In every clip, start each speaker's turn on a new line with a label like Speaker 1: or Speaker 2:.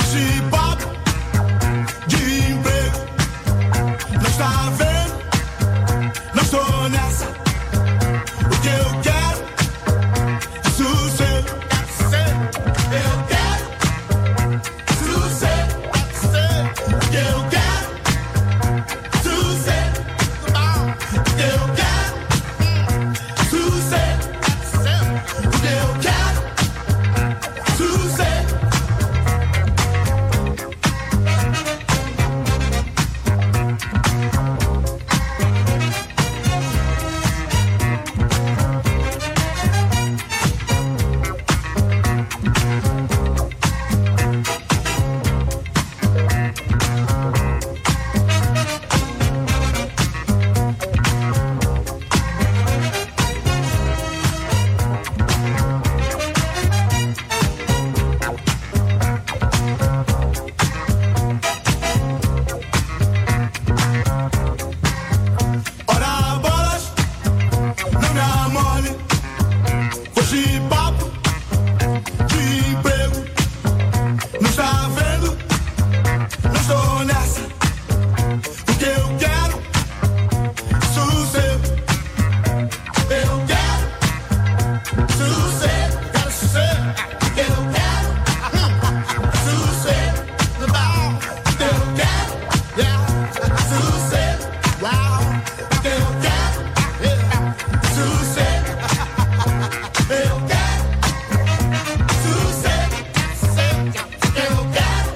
Speaker 1: Hoje papo de emprego, não está vendo, não estou nessa. O que eu quero é sossego. Eu quero sossego. O que eu quero é sossego. O que eu quero é sossego. O que eu quero é sossego. Ora bolas, não me amole. Hoje papo de emprego, não está vendo, não estou nessa. O que eu quero é sossego. Eu quero sossego. Quero sossego. Eu quero sossego. Eu quero sossego. Uau. Eu quero sossego. Eu quero sossego. Eu quero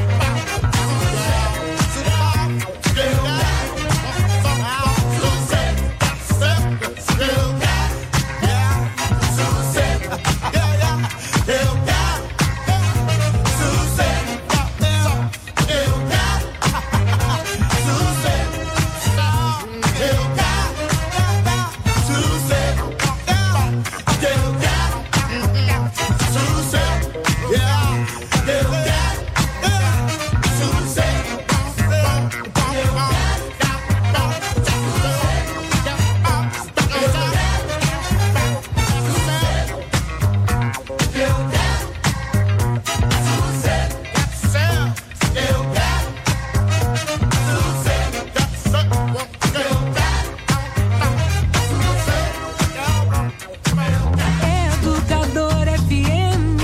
Speaker 2: Educador FM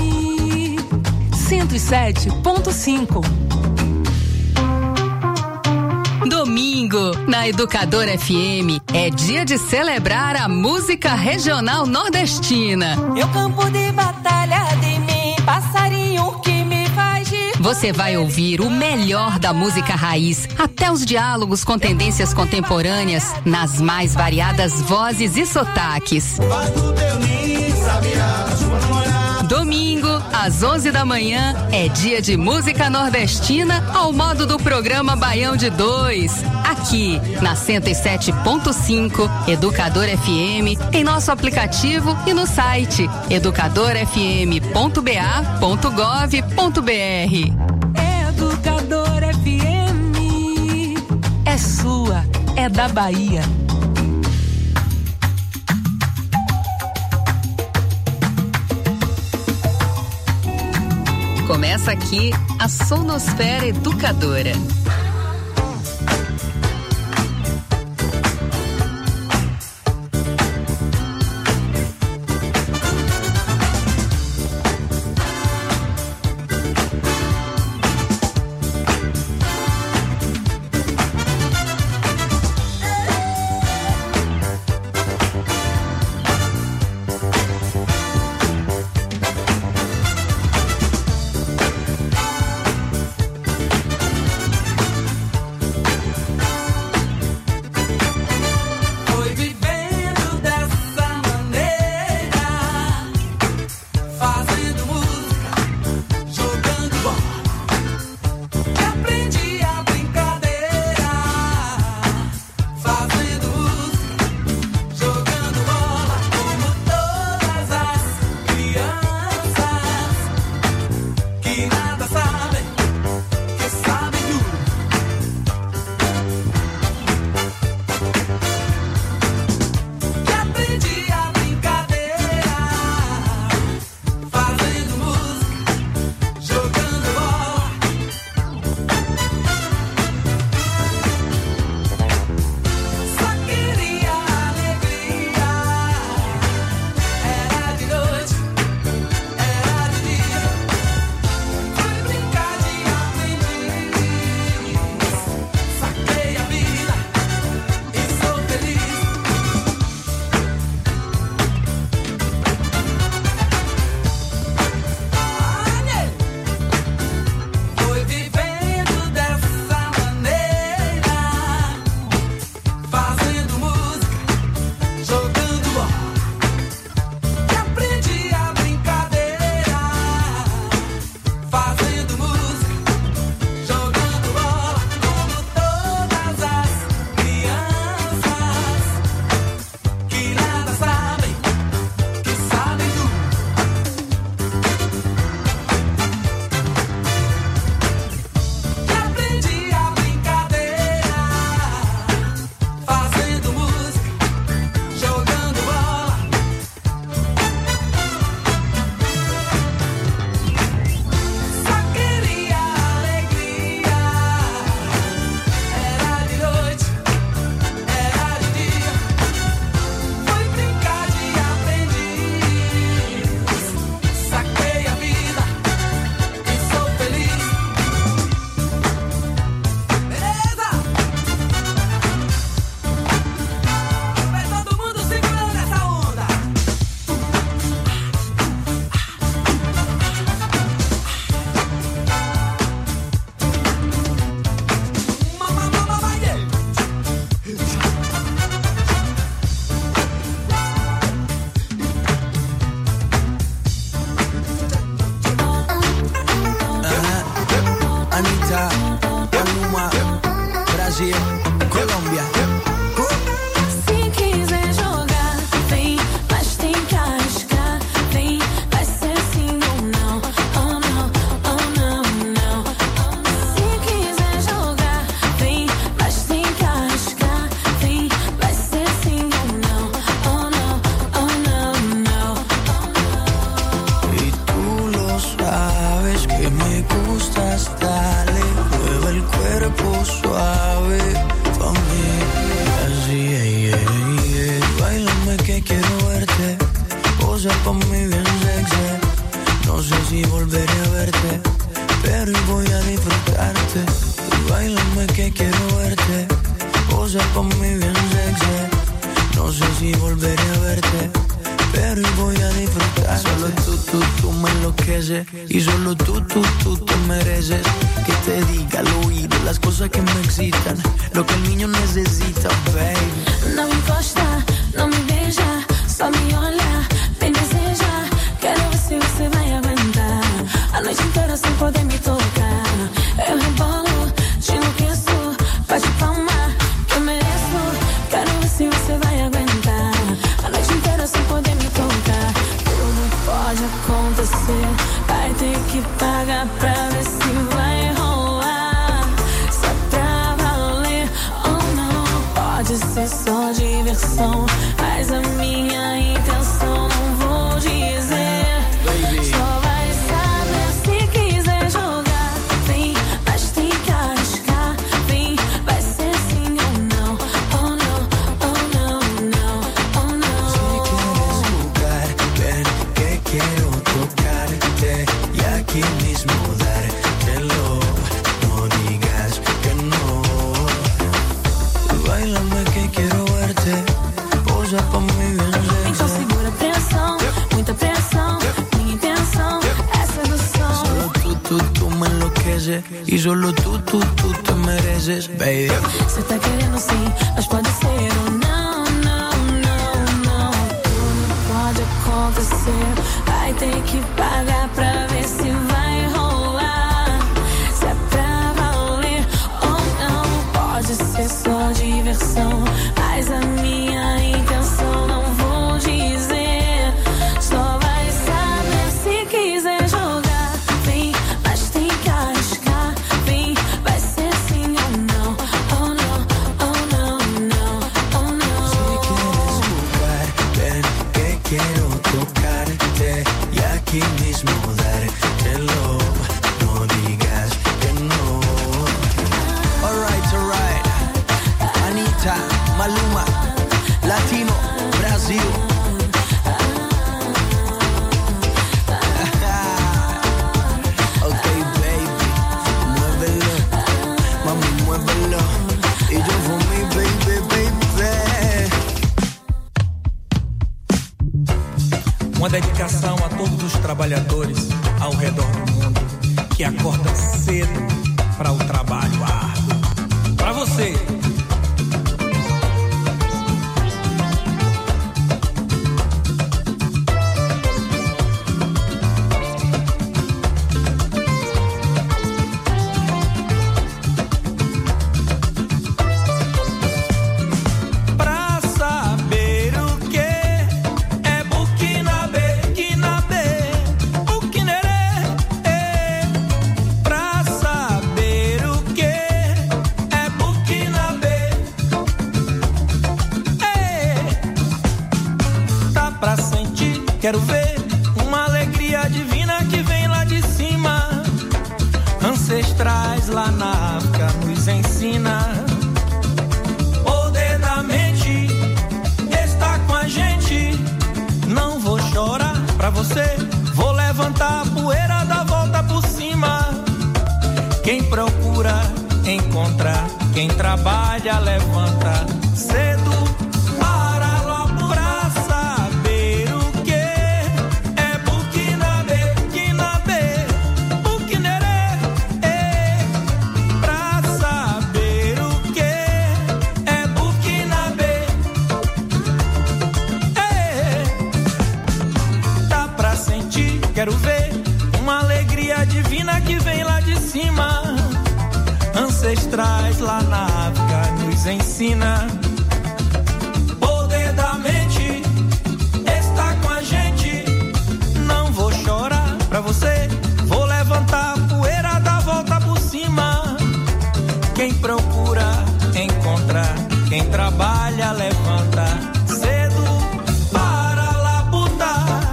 Speaker 2: 107.5. Domingo, na Educador FM, é dia de celebrar a música regional nordestina.
Speaker 3: Meu campo de batalha de mim, passarinho que me faz de...
Speaker 2: Você vai ouvir o melhor da música raiz, até os diálogos com tendências contemporâneas, nas mais variadas vozes e sotaques. Domingo, às 11 da manhã, é dia de música nordestina ao modo do programa Baião de 2. Aqui, na 107.5, Educador FM, em nosso aplicativo e no site educadorfm.ba.gov.br. Educador FM, é sua, é da Bahia. Começa aqui a Sonosfera Educadora.
Speaker 4: voy a disfrutarte. Tú bailame que quiero verte. Posa pa' mí bien sexy. No sé si volveré a verte, pero hoy voy a disfrutar. Solo tú me enloqueces. Y solo tú te mereces. Que te diga al oído las cosas que me excitan, lo que el niño necesita, baby.
Speaker 3: Não me encosta, não me beija, só me olha, me deseja. Quero ver se você vai aguentar a noite inteira sem poder me tocar. Eu rebolo, te enlouqueço, bate palma, que eu mereço. Quero ver se você vai aguentar a noite inteira sem poder me tocar. Tudo pode acontecer, vai ter que pagar pra ver se vai rolar. Se é pra valer ou não, pode ser só diversão, mas a minha intenção não vou dizer. Só vai saber se quiser jogar. Vem, mas tem que arriscar. Vem, vai ser sim ou não. Oh não, oh não, não, oh não.
Speaker 4: Si quieres jugar, ven que quiero tocarte y aquí mismo dártelo. No digas que no. Bailame que quiero verte. Posa pa' mí bien sexy.
Speaker 3: Então segura a pressão, muita pressão. Minha intenção é sedução.
Speaker 4: Solo tú me enloqueces. Y solo tú te mereces, baby.
Speaker 3: Cê tá querendo sim, mas pode ser ou não, não, não, não. Tudo pode acontecer, vai ter que pagar pra ver se vai rolar. Se é pra valer ou não, pode ser só diversão, mas a minha intenção não vou dizer. Só vai saber se quiser jogar. Vem, mas tem que arriscar. Vem, vai ser sim ou não. Oh não, oh não, não, oh não.
Speaker 4: Si quieres jugar, ven que quiero tocarte y aquí mismo dártelo. No digas que no. Alright. Anitta, Maluma, Latino, Brasil. Ok, baby, muévelo, mami, muévelo. Y yo for me, baby, baby.
Speaker 5: Uma dedicação a todos os trabalhadores ao redor do mundo que acordam cedo para o trabalho árduo. Para você. Pra saber o que é Burkinabe, Burkinerê. Pra saber o que é Burkinabe. Tá pra sentir, quero ver uma alegria divina que vem lá de cima. Ancestrais lá na África nos ensina. Poder da mente está com a gente. Não vou chorar pra você, vou levantar a poeira da volta por cima. Quem procura, encontra. Quem trabalha, levanta cedo para lá pra saber o que é Burkinabe, Burkinerê. Pra saber o que é Burkinabe. Tá pra sentir, quero ver uma alegria divina que vem lá de cima. Ancestrais lá na África nos ensina. Poder da mente está com a gente. Não vou chorar pra você, vou levantar a poeira da volta por cima. Quem procura, encontra. Quem trabalha, levanta cedo para labutar.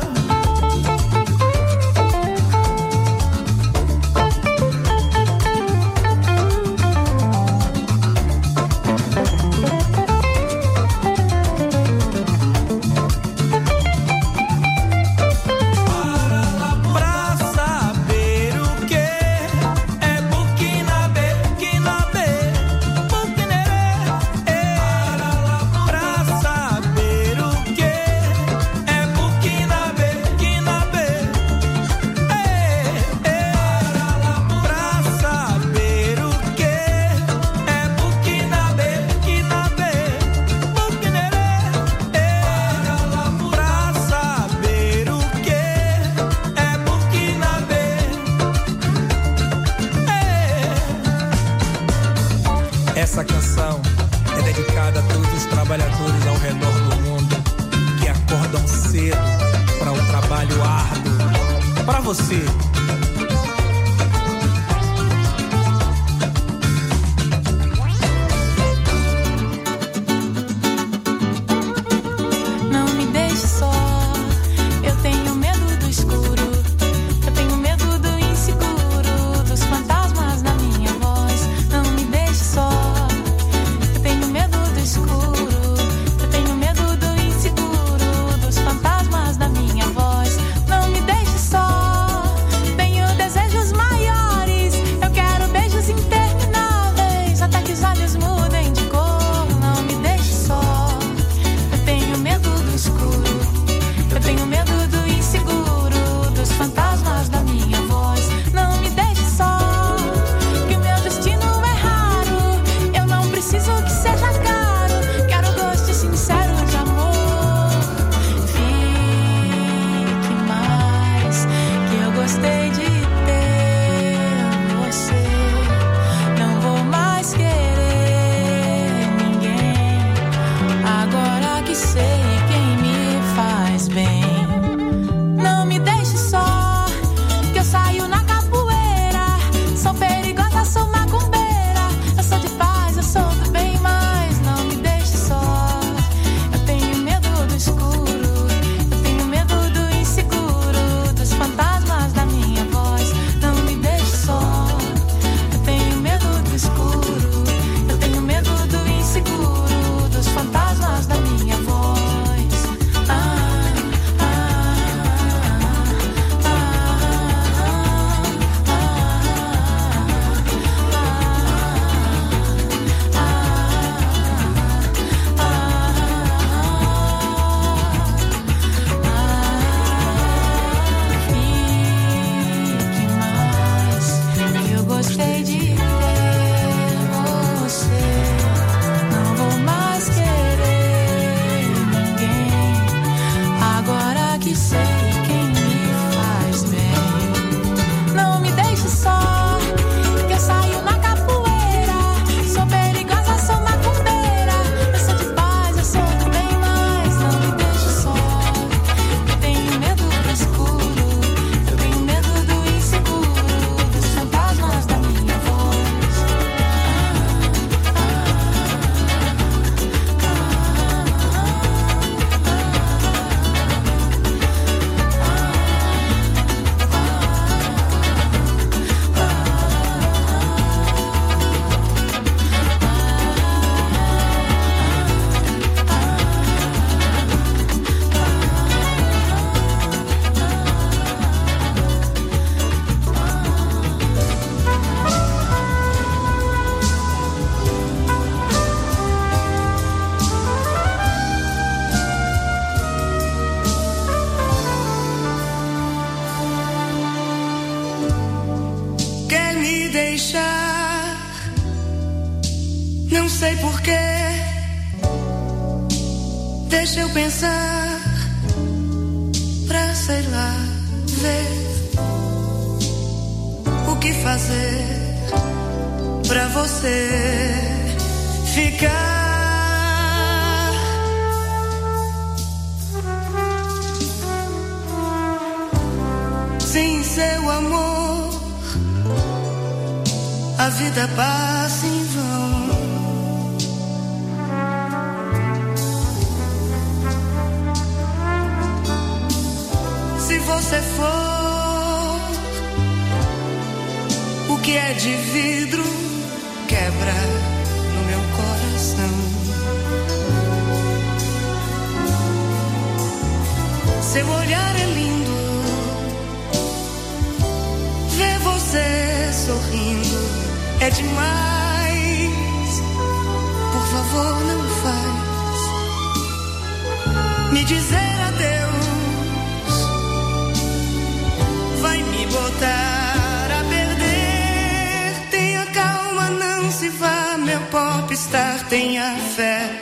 Speaker 5: Essa canção é dedicada a todos os trabalhadores ao redor do mundo que acordam cedo para um trabalho árduo. Para você.
Speaker 3: Não me deixe só, eu tenho medo do escuro, eu tenho medo do inseguro, dos fantasmas na minha voz. Não me deixe só, eu tenho medo do escuro, eu tenho medo do inseguro, dos fantasmas na minha voz. Não me deixe só, tenho desejos maiores, eu quero beijos intermináveis, até que os olhos mudem de cor. Não me deixe só, eu tenho medo do escuro, eu tenho medo do inseguro, dos fantasmas da minha voz. Não me deixe só, que o meu destino é raro, eu não preciso que seja caro, quero gosto sincero de amor. Fique mais, que eu gostei de ter você, não vou mais querer ninguém, agora que sei quem me faz bem. Não me deixe só, que eu saio na capoeira, sou perigosa, sou macumbeira, eu sou de paz, eu sou do bem, mas não me deixe só, eu tenho medo do escuro, eu tenho medo do inseguro, dos fantasmas da minha voz. Não me deixe só, eu tenho medo do escuro, eu tenho medo do inseguro, dos fantasmas da minha voz. Fique mais, que eu gostei de ter você, não vou mais querer ninguém, agora que sei quem me faz bem. Não me deixe só, que eu saio na capoeira, sou perigosa, sou macumbeira, eu sou de paz, eu sou do bem, mas não me deixe só, eu tenho medo do escuro, eu tenho medo do inseguro, dos fantasmas da minha voz.
Speaker 4: Quer me deixar? Não sei porquê. Deixa eu pensar, pra sei lá, ver o que fazer pra você ficar. Sem seu amor, a vida passa em vão. Se você for, o que é de vidro quebra no meu coração. Seu olhar é lindo, ver você sorrindo é demais. Por favor, não faz me dizer adeus, vai me botar a perder. Tenha calma, não se vá, meu popstar, tenha fé.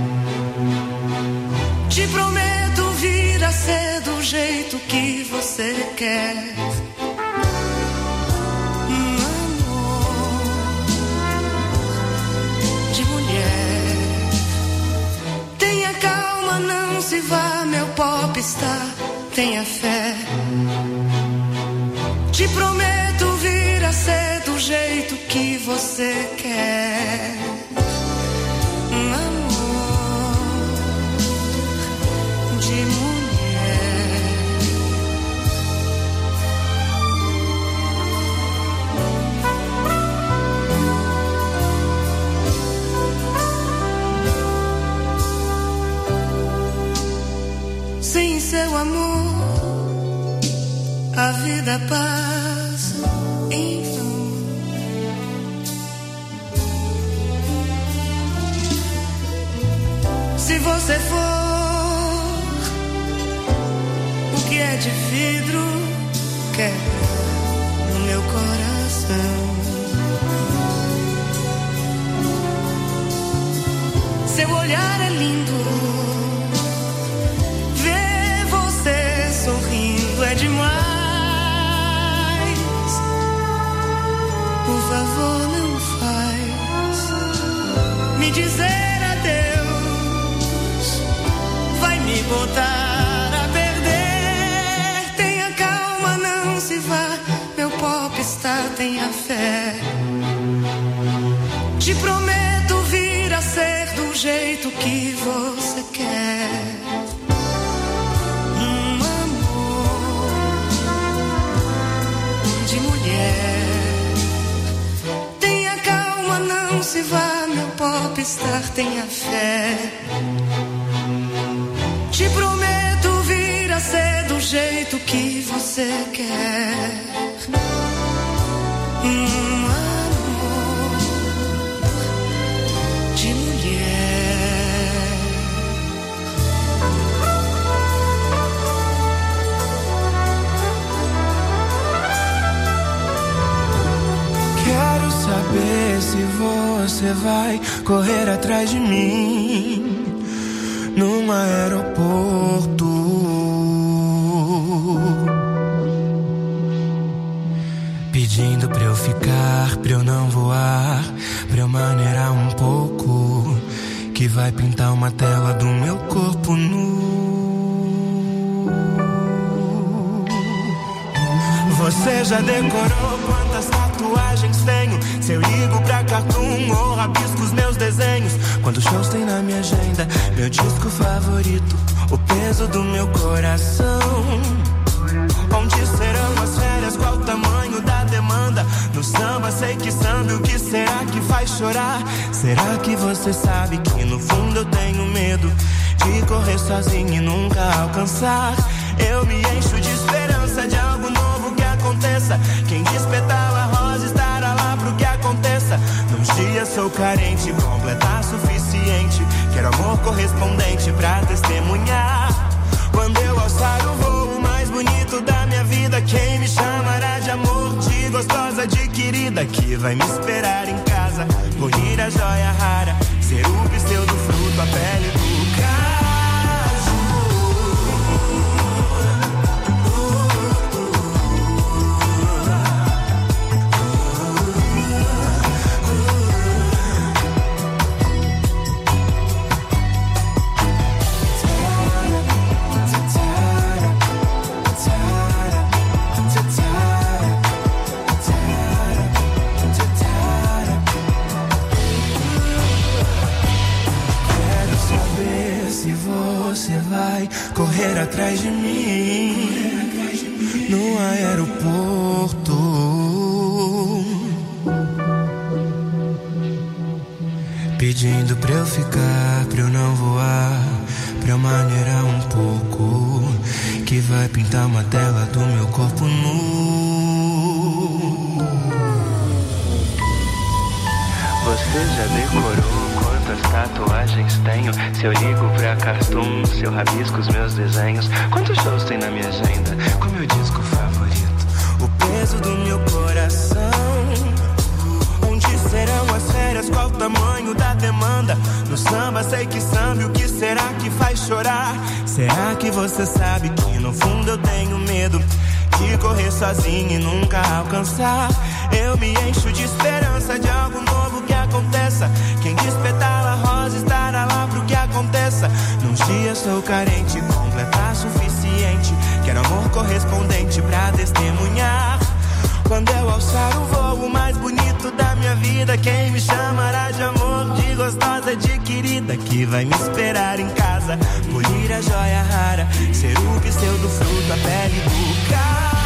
Speaker 4: Te prometo vir a ser do jeito que você quer. tenha fé. Te prometo vir a ser do jeito que você quer. Amor de mulher. Sem seu amor, a vida passa em vão. Se você for o que é de vidro, quebra no meu coração. Seu olhar é lindo, ver você sorrindo é demais. Por favor, não faz me dizer adeus, vai me botar a perder. Tenha calma, não se vá, meu popstar, tenha fé. Te prometo vir a ser do jeito que você quer. Amor de mulher. Tenha calma, não se vá, meu popstar, tenha fé. Te prometo vir a ser do jeito que você quer. Amor de mulher.
Speaker 5: Quero saber se você vai correr atrás de mim num aeroporto, pedindo pra eu ficar, pra eu não voar, pra eu maneirar um pouco, que vai pintar uma tela do meu corpo nu. Você já decorou quantas tatuagens tenho? Se eu ligo pra cartoon ou rabisco os meus desenhos? Quantos shows tem na minha agenda? Meu disco favorito, o peso do meu coração. Onde serão as férias? Qual o tamanho da demanda? No samba sei que samba, o que será que faz chorar? Será que você sabe que no fundo eu tenho medo de correr sozinho e nunca alcançar? Eu me encho de esperança de algo novo que aconteça. Quem diz petala rosa estará lá pro que aconteça. Nos dias sou carente, completar suficiente. Quero amor correspondente pra testemunhar. Quando eu alçar o voo mais bonito da minha vida, quem me chamará de amor, de gostosa, de querida, que vai me esperar em casa, unir a joia rara, ser o pseudo-fruto, a pele do caju. Correr atrás de mim no aeroporto, pedindo pra eu ficar, pra eu não voar, pra eu maneirar um pouco, que vai pintar uma tela do meu corpo nu. Você já decorou quantas tatuagens tenho? Se eu ligo pra cartoon, se eu rabisco os meus desenhos? Quantos shows tem na minha agenda? Com meu disco favorito, o peso do meu coração. Onde serão as férias? Qual o tamanho da demanda? No samba sei que samba, o que será que faz chorar? Será que você sabe que no fundo eu tenho medo de correr sozinho e nunca alcançar? Eu me encho de esperança de algo novo que aconteça. Quem diz petala rosa estará lá pro que aconteça. Num dia sou carente, completar suficiente.
Speaker 6: Quero amor correspondente pra testemunhar. Quando eu alçar o voo mais bonito da minha vida, quem me chamará de amor, de gostosa, de querida, que vai me esperar em casa, polir a joia rara, ser o pseudo fruto, a pele do caso.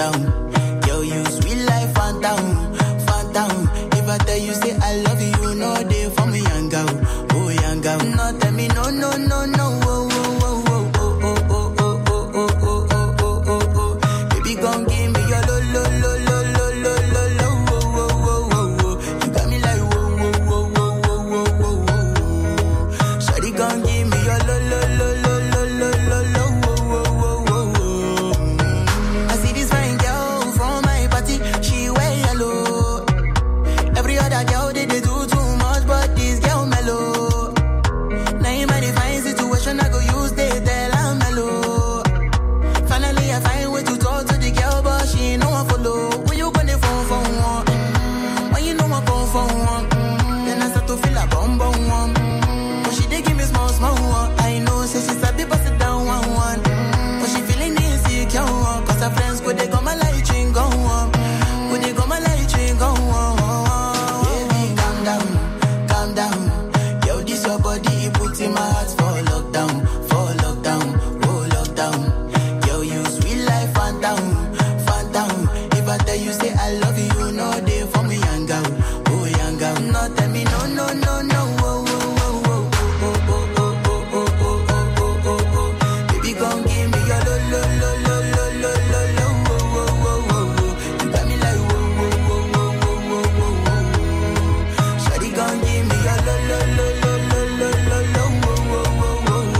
Speaker 4: down. Yo, you sweet life, phantom, phantom. If I tell you say I love you, you know they for me, young girl, oh young girl. No, tell me no, no, no, no, oh, oh, oh, oh, oh, oh, oh, oh, oh, oh, oh, oh, oh, oh. Baby, gon' give me your lo, lo, lo, lo, lo, lo, lo, lo, oh, oh, oh, oh, oh. You got me like whoa, whoa, whoa, whoa, whoa, whoa, whoa, whoa. Shawty gon' give me your lo, lo, lo, lo, lo, lo, lo, lo, oh, oh, oh, oh, oh. I see this fine girl from my party, she wear yellow. Every other girl they do too much, but this girl mellow. Now in my divine situation, I go use they tell I'm mellow. Finally I find way to talk to the girl, but she ain't no one follow. When you gonna phone for one? When you know I come for one? Then I start to feel a bum bum one. But she dey give me small small one. I know say she sabi pass it down one one. But she feeling insecure one. Cause her friends go they go my light ring go on. Go they go my light ring go on. Baby calm down, calm down. Yo this your body it put in my heart for lockdown, oh lockdown. Yo you sweet life phantom, phantom. If I tell you say I love you, you know they for me young girl, oh young girl. No tell me no, no, no, no, oh, oh, oh, oh, oh, oh, oh, oh, oh, oh, oh, oh, oh, oh. Baby gon' give me your lo, lo, lo, lo, lo, lo, lo, lo, oh, oh, oh, oh, oh. You got me like whoa, whoa, whoa, whoa, whoa, whoa, whoa, whoa. Shawty gon' give me your lo, lo, lo, lo, lo, lo, lo, lo, oh, oh, oh,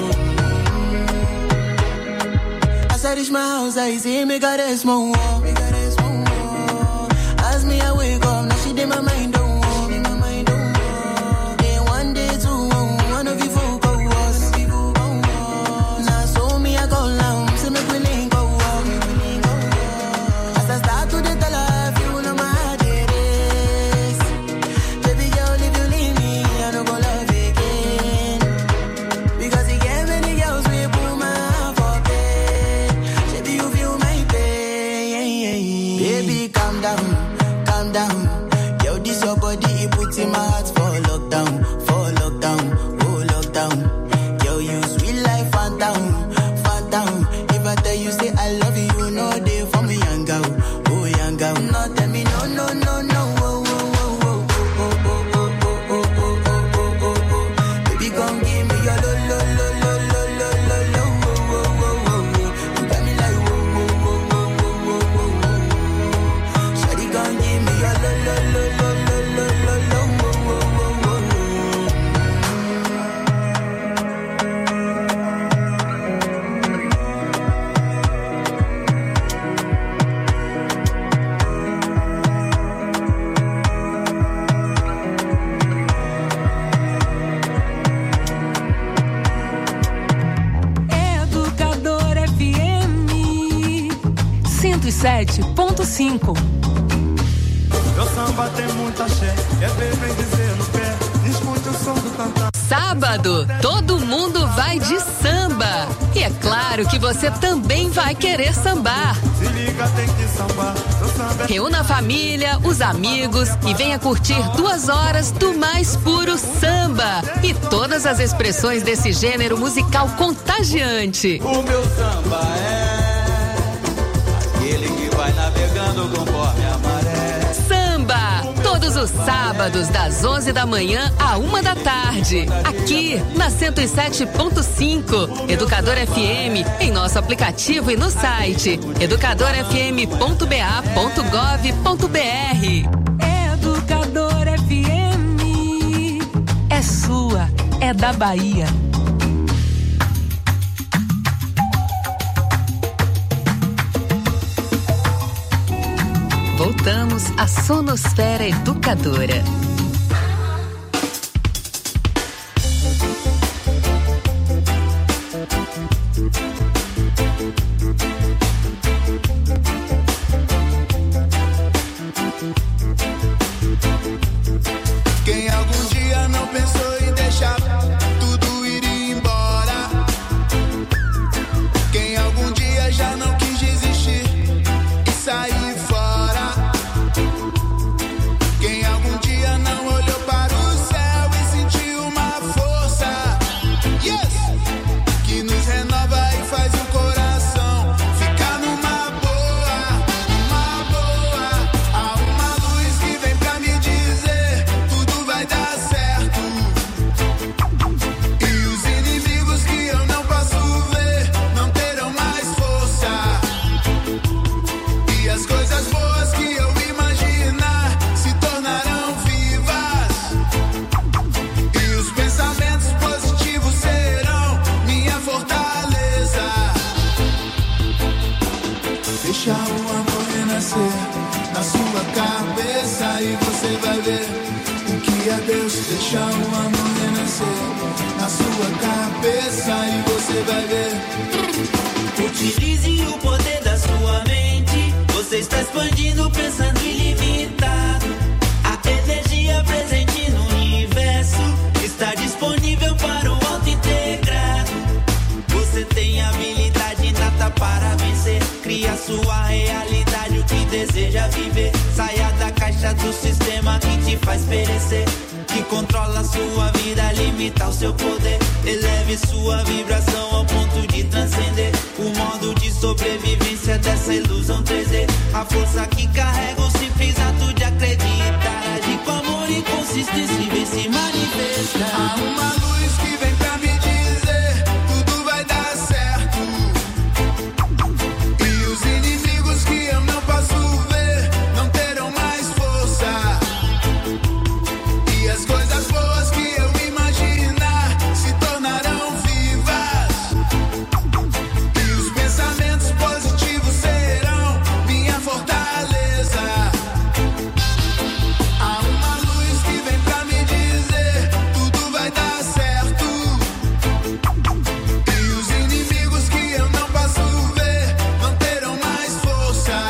Speaker 4: oh. As I reach my house, I see me got a small wall. As me I wake up, now she did my mind don't walk. Then one day two, one of you folk go was. Now so me I go long, see me willing go walk. As I start to the tell her, you know my heart it is. Baby girl, if you leave me, I don't go love again. Because you get many girls we put my heart for bed. Baby you feel my pain. Baby calm down, calm down. Yo this your body it put in my heart for lockdown, oh lockdown. Yo you sweet life phantom, phantom. If I tell you say I love you, you know they for me young girl, oh young girl. No tell me no, no, no, no, oh, oh, oh, oh, oh, oh, oh, oh, oh, oh, oh, oh, oh. Baby gon' give me your lo, lo, lo, lo, lo, lo, lo, lo, oh, oh, oh, oh. You got me like whoa, whoa, whoa, whoa, whoa, whoa, whoa. Shawty gon' give me your lo, lo, lo, lo, lo, lo, lo, lo, oh, oh, oh, oh.
Speaker 2: Educador FM 107.5.
Speaker 6: Meu samba tem muita axé, é ver bem dizer no pé. Escute o som do cantar.
Speaker 2: Sábado, todo mundo vai de samba. E é claro que você também vai querer sambar.
Speaker 6: Se liga, tem que sambar. Meu samba é
Speaker 2: Reúna a família, os amigos e venha curtir 2 horas do mais puro samba. E todas as expressões desse gênero musical contagiante.
Speaker 7: O meu samba é aquele que vai navegando conforme a maré.
Speaker 2: Samba, todos os sábados das 11 da manhã à 1 da tarde, aqui na 107.5, Educador FM, em nosso aplicativo e no site educadorfm.ba.gov.br. Educador FM, é sua, é da Bahia. Voltamos à Sonosfera Educadora.
Speaker 1: Quem algum dia não pensou em deixar tudo ir embora? Quem algum dia já não quis desistir e sair fora? Quem algum dia na sua cabeça e você vai ver o que é Deus. Deixa o amor renascer na sua cabeça e você vai ver.
Speaker 6: Utilize o poder da sua mente. Você está expandindo, pensando ilimitado. A energia presente no universo está disponível para o auto-integrado. Você tem habilidade inata para vencer. Cria sua realidade, o que deseja viver. Saia da caixa do sistema que te faz perecer, que controla sua vida, limita o seu poder. Eleve sua vibração ao ponto de transcender o modo de sobrevivência dessa ilusão 3D. A força que carrega o simples ato de acreditar. Agir com amor e consistência e vem se manifestar.
Speaker 1: Há uma luz que vem pra me dizer tudo vai dar certo. E os inimigos que eu não posso ver não terão mais força. E as coisas boas que eu imaginar se tornarão vivas. E os pensamentos positivos serão minha fortaleza. Há uma luz que vem pra me dizer tudo vai dar certo. E os inimigos que eu não posso ver não terão mais força.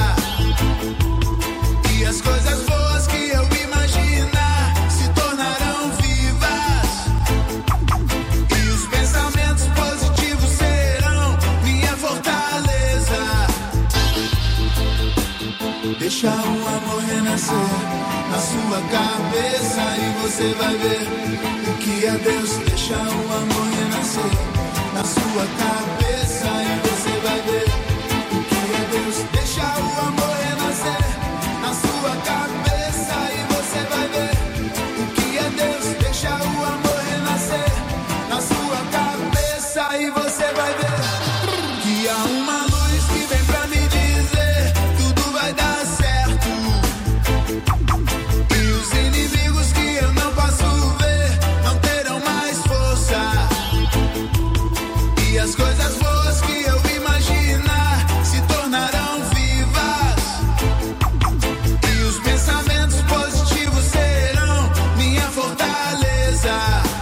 Speaker 1: E as coisas boas que eu imaginar se tornarão vivas. E os pensamentos positivos serão minha fortaleza. Deixa o amor renascer na sua cabeça e você vai ver o que é Deus. Deixa o amor renascer na sua cabeça e você vai ver o que é Deus. Deixa o amor renascer na sua cabeça e você vai ver o que é Deus. Deixa o amor renascer na sua cabeça e você vai ver que há uma luz que vem pra me dizer tudo vai dar certo. E os inimigos que eu não posso ver não terão mais força. E as coisas boas que eu imaginar se tornarão vivas. E os pensamentos positivos serão minha fortaleza.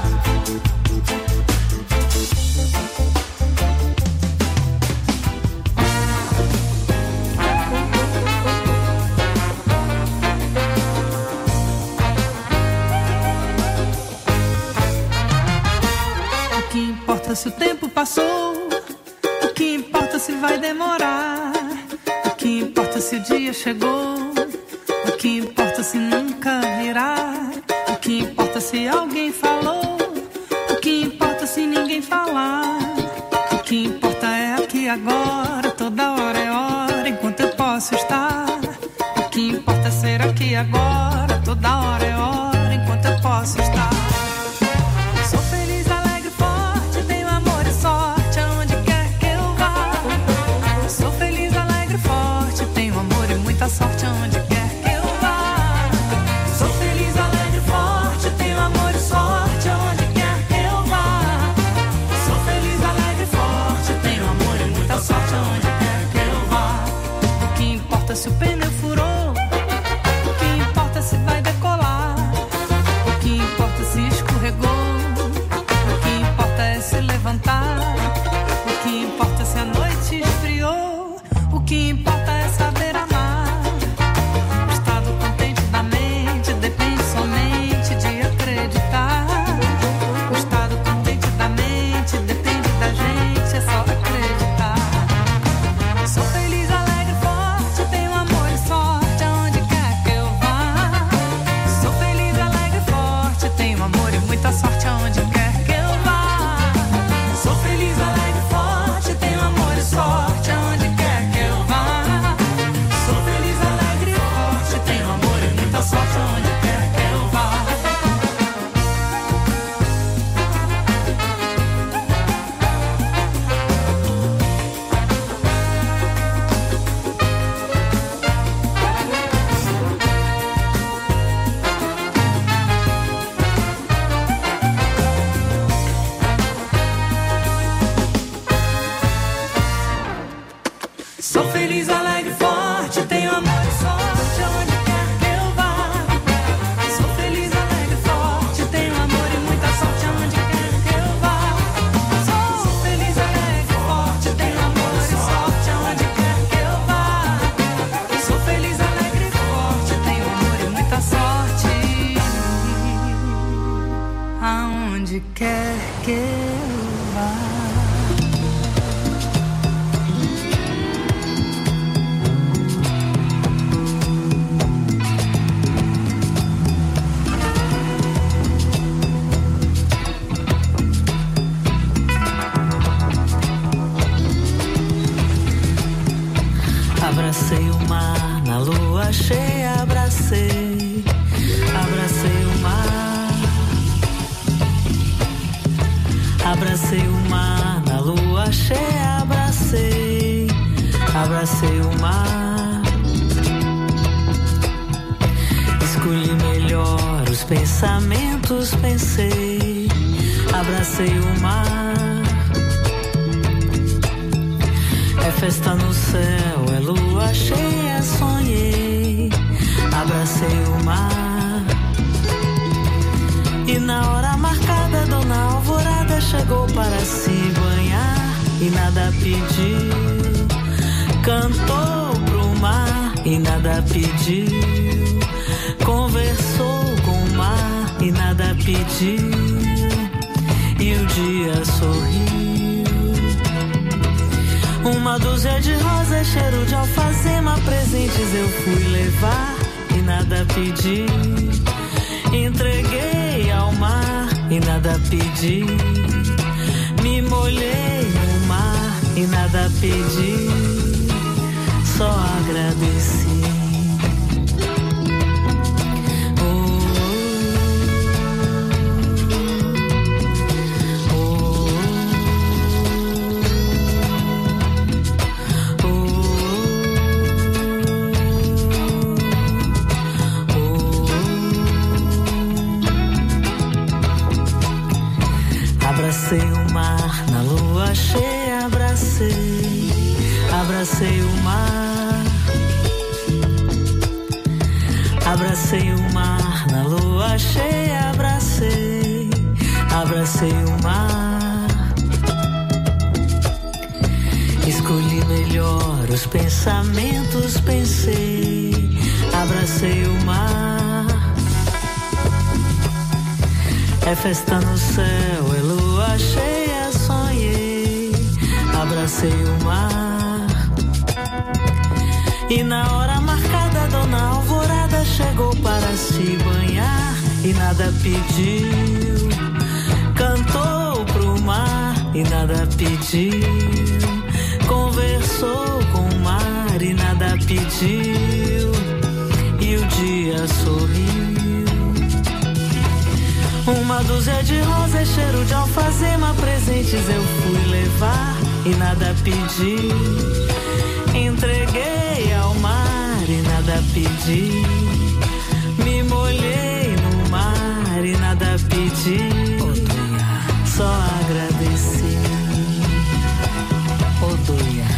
Speaker 8: O que importa se o tempo passou? O que importa se vai demorar? O que importa se o dia chegou? O que importa se nunca virá? O que importa se alguém falou? O que importa se ninguém falar? O que importa é aqui agora, toda hora é hora, enquanto eu posso estar. O que importa é ser aqui agora, toda hora é hora, enquanto eu posso estar. Sou feliz, alegre, forte, tenho amor e sorte aonde quer que eu vá. Sou feliz, alegre, forte, tenho amor e muita sorte aonde quer que eu vá. Sou feliz, alegre, forte, tenho amor e sorte aonde quer que eu vá. Sou feliz, alegre, forte, tenho amor e muita sorte aonde quer que eu vá. O que importa se o pneu furou? O que importa se vai decolar? O que importa se escorregou? O que importa é se levantar. O que importa se a noite esfriou. O que importa é saber amar. O estado contente da mente depende somente de acreditar. O estado contente da mente depende da gente, é só acreditar. Sou feliz, alegre, forte, tenho amor e sorte onde quer que eu vá.
Speaker 9: Abracei o mar na lua cheia, abracei o mar. Abracei o mar na lua cheia, abracei o mar. Escolhi melhor os pensamentos, pensei, abracei o mar. É festa no céu, é lua cheia, sonhei, abracei o mar. E na hora marcada, Dona Alvorada chegou para se banhar e nada pediu. Cantou pro mar e nada pediu. Conversou com o mar e nada pediu. E o dia sorriu. Uma dúzia de rosas, cheiro de alfazema, presentes eu fui levar e nada pedi. Entreguei ao mar e nada pedi. Me molhei no mar e nada pedi. Só agradeci. Abracei o mar na lua cheia, abracei o mar. Abracei o mar na lua cheia, abracei o mar. Escolhi melhor os pensamentos, pensei, abracei o mar. É festa no céu, é lua cheia, sonhei, abracei o mar. E na hora marcada, Dona Alvorada chegou para se banhar e nada pediu. Cantou pro mar e nada pediu. Conversou com o mar e nada pediu. E o dia sorriu. Uma dúzia de rosas, cheiro de alfazema, presentes eu fui levar e nada pedi. Entreguei ao mar e nada pedi. Me molhei no mar e nada pedi. Só agradeci. Odoia.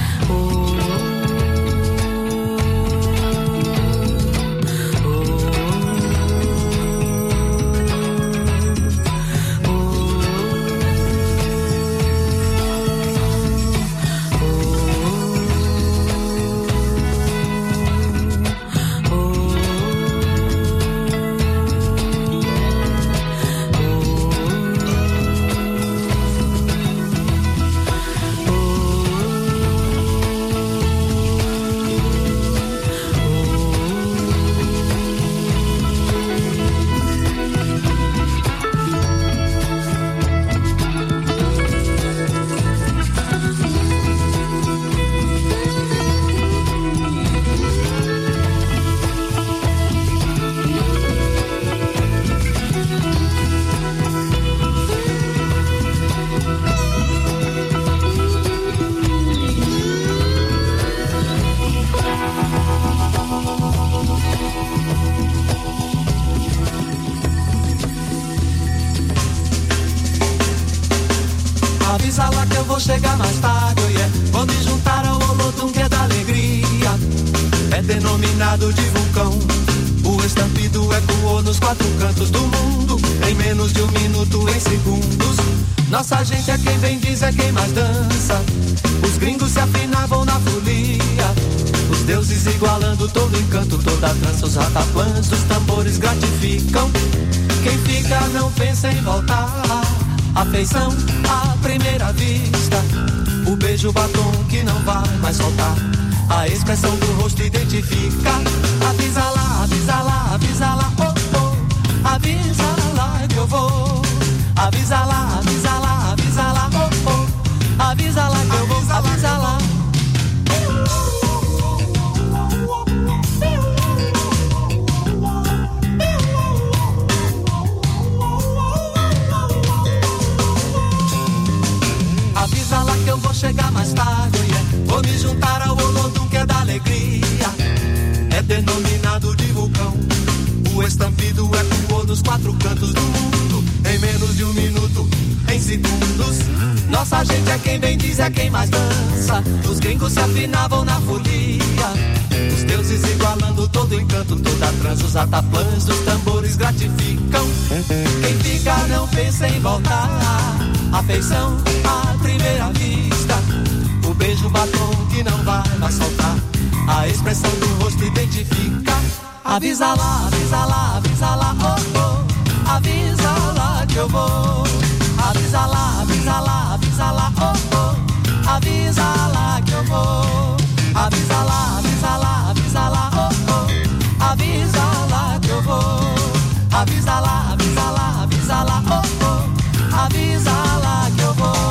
Speaker 10: Avisa lá que eu vou chegar mais tarde, oh yeah. Vou me juntar ao Olodum que é da alegria. É denominado de vulcão. O estampido ecoou nos 4 cantos do mundo. Em menos de 1 minuto, em segundos. Nossa gente é quem vem, diz, é quem mais dança. Os gringos se afinavam na folia. Os deuses igualando todo encanto, toda a dança. Os rataplãs dos tambores gratificam. Quem fica não pensa em voltar. Afeição à primeira vista, o beijo batom que não vai mais soltar. A expressão do rosto identifica. Avisa lá, avisa lá, avisa lá, oh, oh. Avisa lá que eu vou. Avisa lá, avisa lá, avisa lá, oh, oh. Avisa lá que eu vou, avisa lá. Avisa lá que eu vou chegar mais tarde, yeah. Vou me juntar ao Olodum que é da alegria. É denominado de vulcão. O estampido ecoou nos quatro cantos do mundo. Em menos de um minuto, em segundos. Nossa gente é quem bem diz, é quem mais dança. Os gringos se afinavam na folia. Os deuses igualando todo o encanto, toda a trança. Os ataplãs dos tambores gratificam. Quem fica não pensa em voltar. Afeição à primeira vista, o beijo batom que não vai mais soltar. A expressão do rosto identifica. Avisa lá, avisa lá, avisa lá, oh, oh. Avisa lá que eu vou. Avisa lá, avisa lá, avisa lá, oh, oh. Avisa lá que eu vou. Avisa lá, avisa lá, avisa lá, oh, oh. Avisa lá que eu vou. Avisa lá, avisa lá, avisa lá, oh, oh. Avisa lá que eu vou.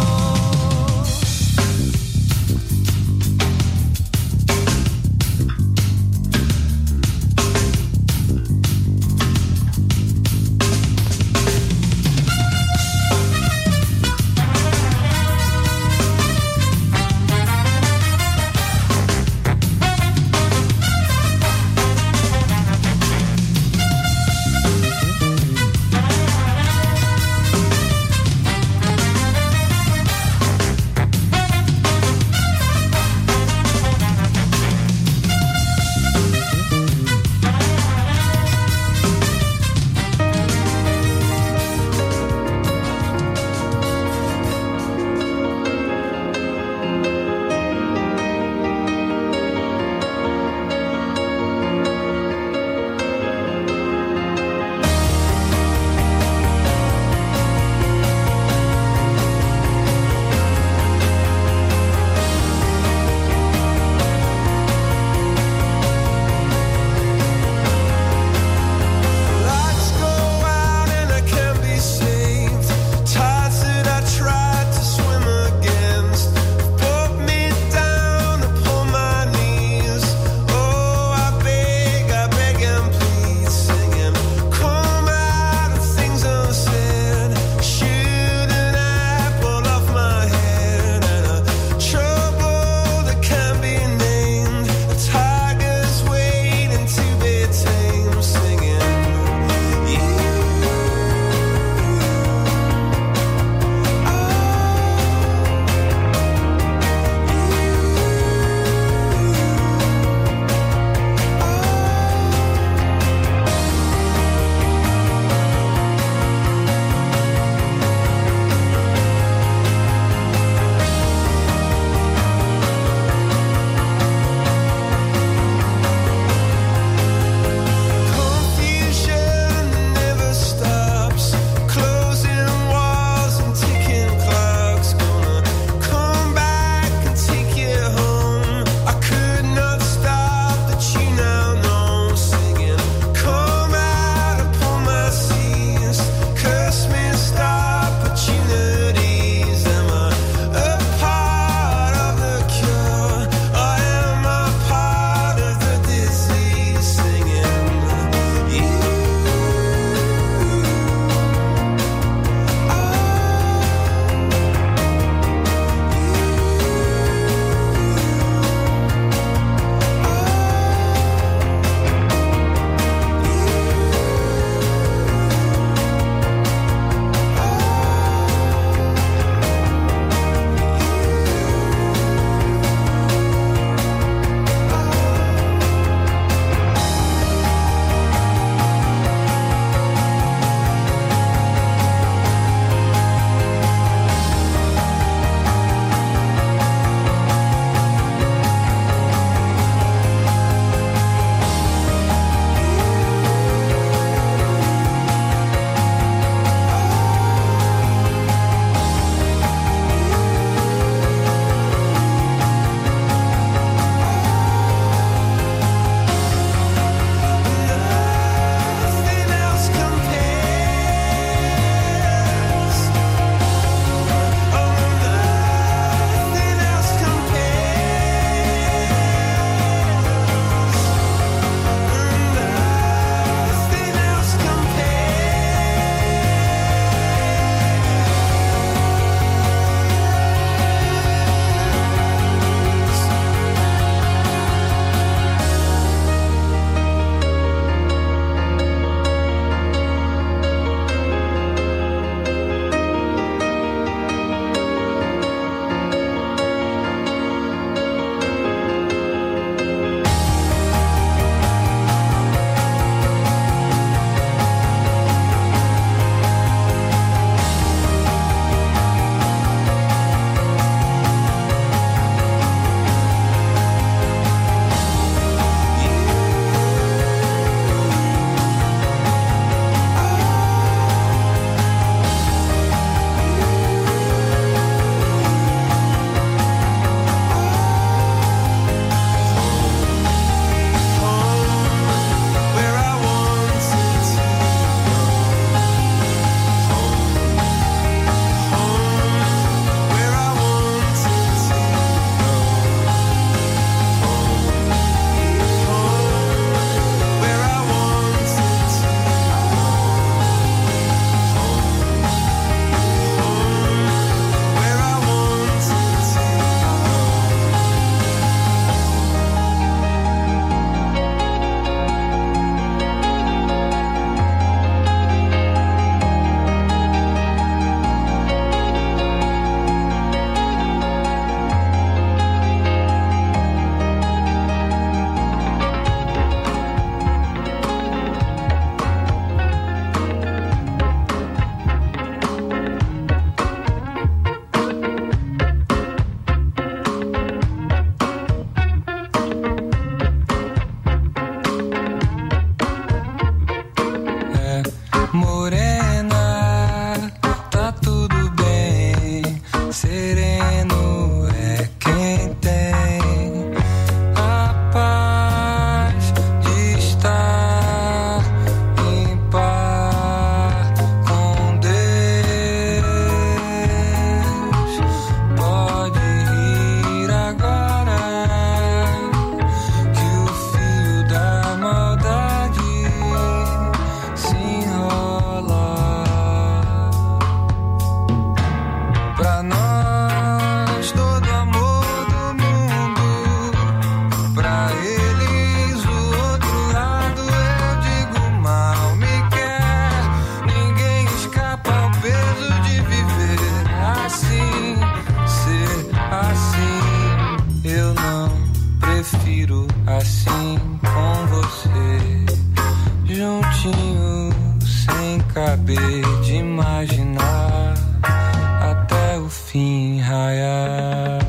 Speaker 11: caber de imaginar até o fim raiar.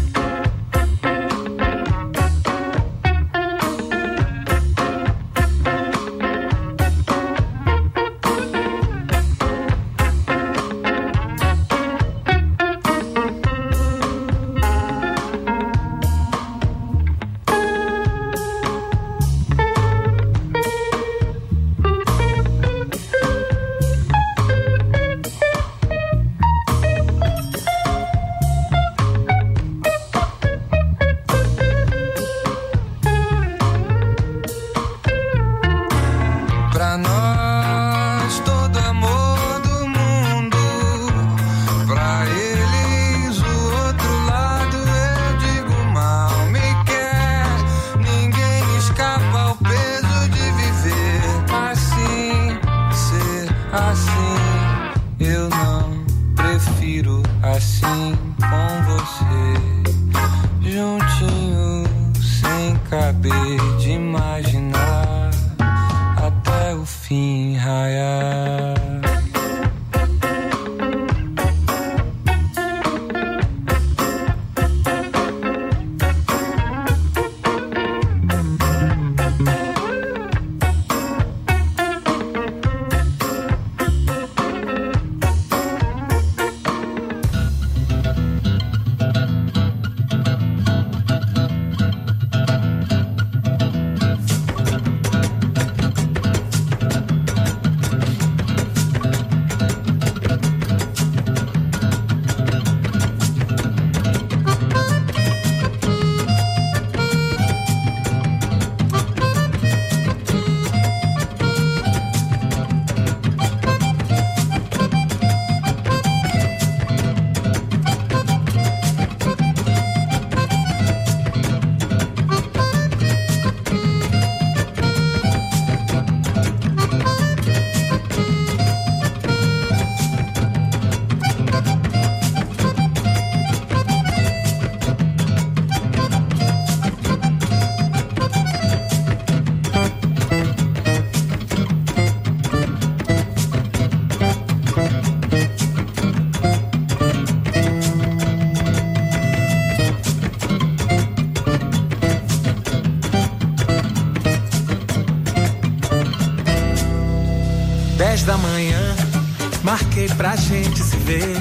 Speaker 10: Da manhã, marquei pra gente se ver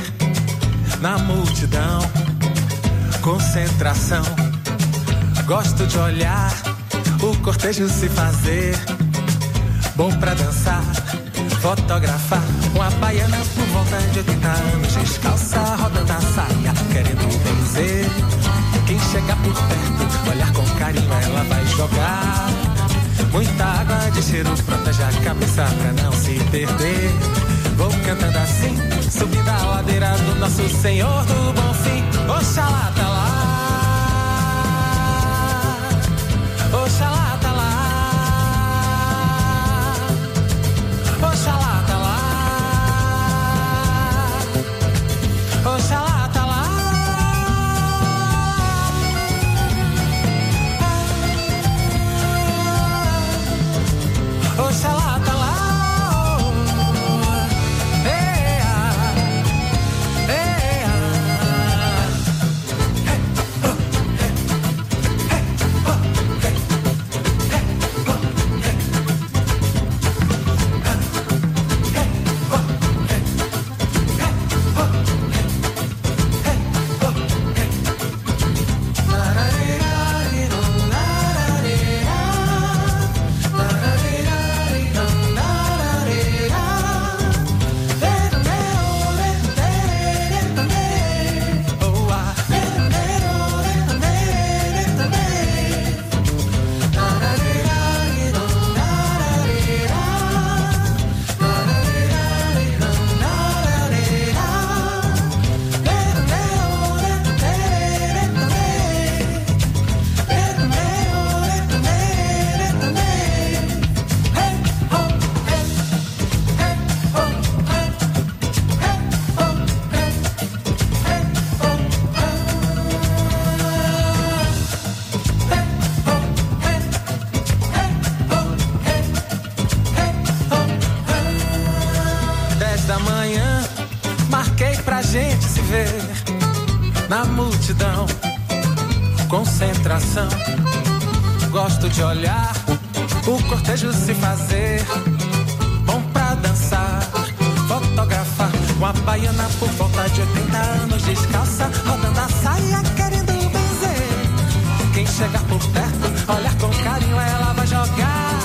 Speaker 10: na multidão, concentração. Gosto de olhar o cortejo se fazer, bom pra dançar, fotografar. Uma baiana por volta de 80 anos, descalça, rodando a saia, querendo benzer. Quem chegar por perto, olhar com carinho, ela vai jogar muita água de cheiro, protege a cabeça pra não se perder. Vou cantando assim, subindo a ladeira do nosso Senhor do Bom Fim. Oxalá tá lá, oxalá tá lá, oxalá tá lá, oxalá tá lá. Oxalá tá lá,
Speaker 5: na multidão, concentração. Gosto de olhar o cortejo se fazer, bom pra dançar, fotografar. Uma baiana por volta de 80 anos descalça, rodando a saia querendo benzer. Quem chegar por perto, olhar com carinho, ela vai jogar